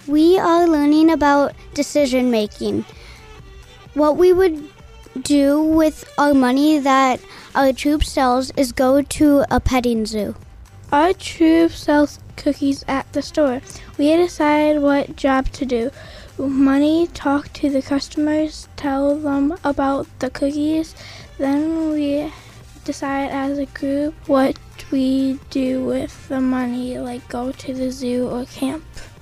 We are learning about decision making. What we would do with our money that our troop sells is go to a petting zoo. Our troop sells cookies at the store. We decide what job to do. Money, talk to the customers, tell them about the cookies. Then we decide as a group what we do with the money, like go to the zoo or camp.